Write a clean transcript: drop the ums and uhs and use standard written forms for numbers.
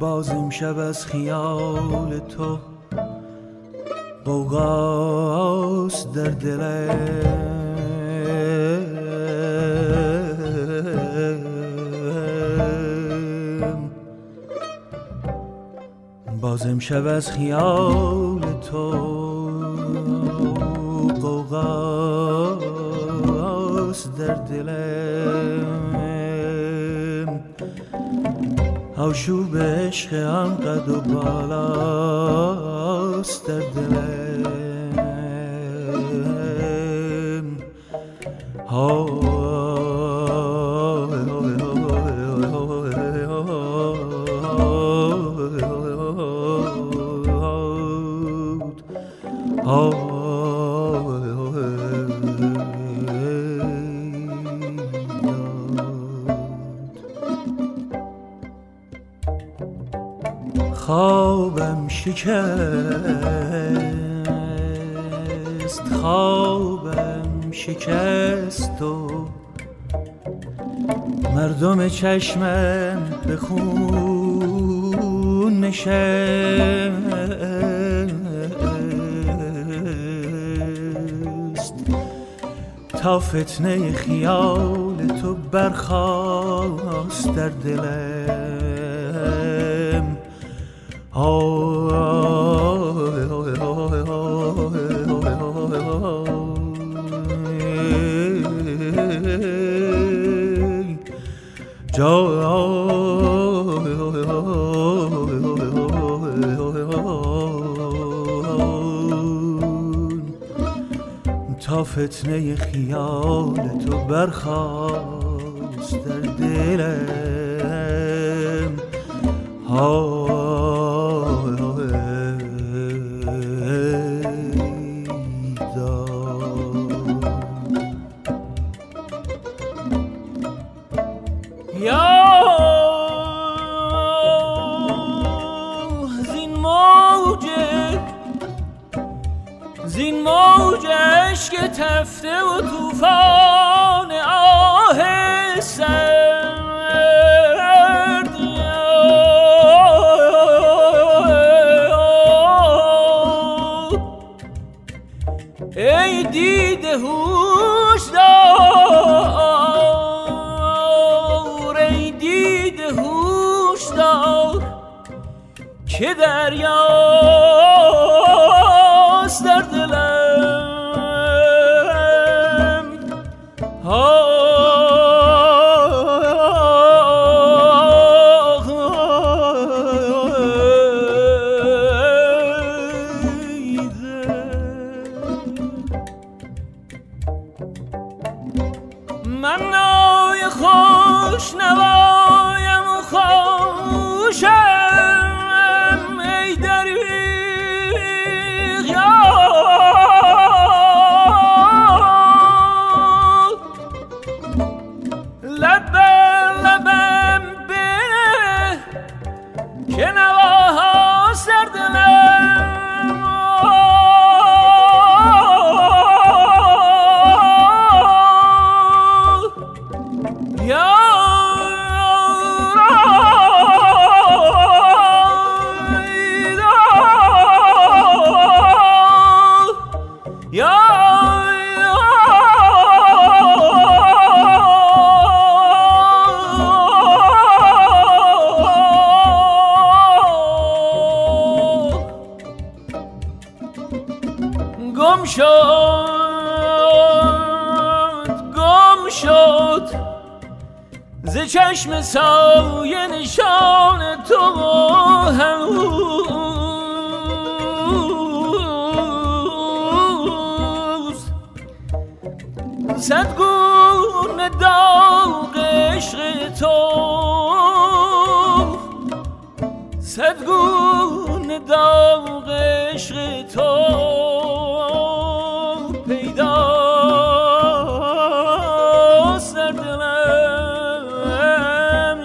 باز امشب از خیال تو غوغاست در دلم، باز امشب از خیال تو غوغاست در دلم، آشوب عشق هم قد و بالاست در دلم. خوابم شکست، خوابم شکست و مردم چشمم به خون نشست، تا فتنه خیال تو برخاست در دلم. تا فتنه خیال تو برخاست در دلم. زین موج عشق تفته و توفان آه سرد، ای دیده هوشدار، ای دیده هوشدار که دریاست در دلم. من نای خوش نوایم و خوشم، ای دریغ یار، لب بر لبم بنه که نواها سر دلم. گم شد ز چشم سایه نشان تو هنوز، صد گونه داغ عشق تو، صد گونه داغ عشق تو پیداست در دلم.